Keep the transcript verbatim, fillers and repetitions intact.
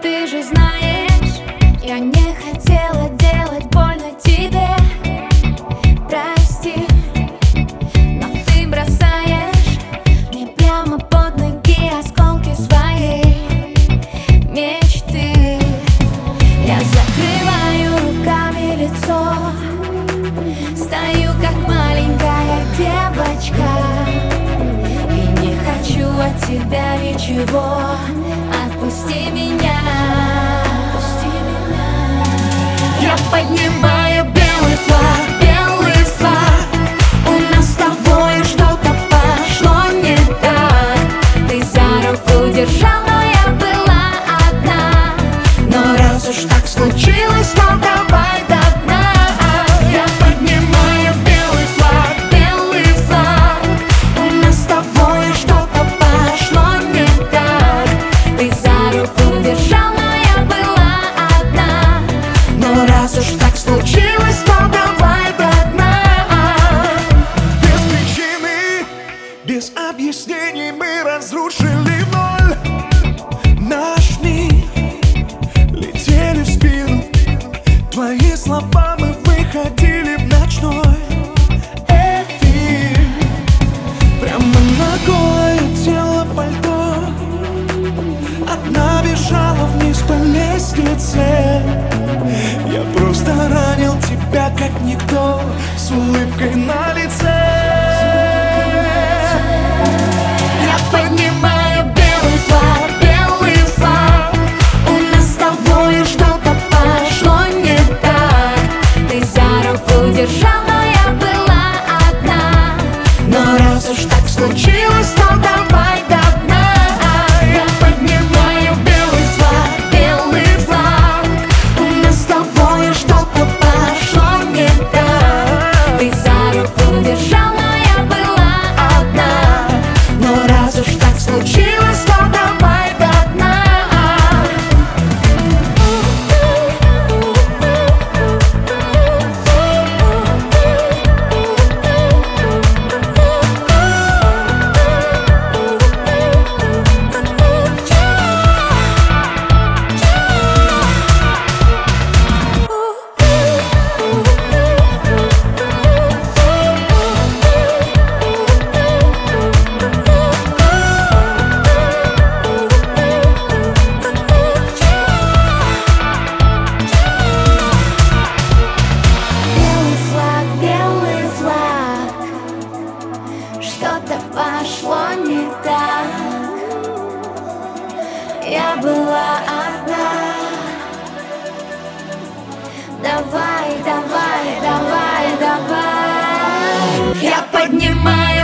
Ты же знаешь, я не хотела делать больно тебе. Прости, но ты бросаешь мне прямо под ноги осколки своей мечты. Я закрываю руками лицо, стою как маленькая девочка и не хочу от тебя ничего. Отпусти меня, отпусти меня. Я поднимаю белый флаг, белый флаг. У нас с тобой что-то пошло не так. Ты за руку держал, но я была одна. Но раз уж так случилось, то давай до дна. Я поднимаю белый флаг, белый флаг. У нас с тобой что-то пошло не так. Ты за руку держал, но я была одна. Но раз уж так случилось, то давай до дна. Без причины, без объяснений мы разрушили в ноль наш мир. Летели в спину твои слова, мы выходили в ночной эфир. Прямо на голое тело пальто, одна бежала вниз по лестнице. Я просто ранил тебя как никто, с улыбкой на лице. Я поднимаю белый флаг, белый флаг. У нас с тобой что-то пошло не так. Ты за руку держал, но я была одна. Но раз уж так случилось, то давай до дна. Я поднимаю белый флаг, белый флаг. У нас с тобой что-то пошло не так. Ты за руку держал, но я была одна. Но раз уж так случилось, то давай до дна. Белый флаг, белый флаг. Что-то пошло не так. Я была одна. Давай, давай, давай, давай. Я поднимаю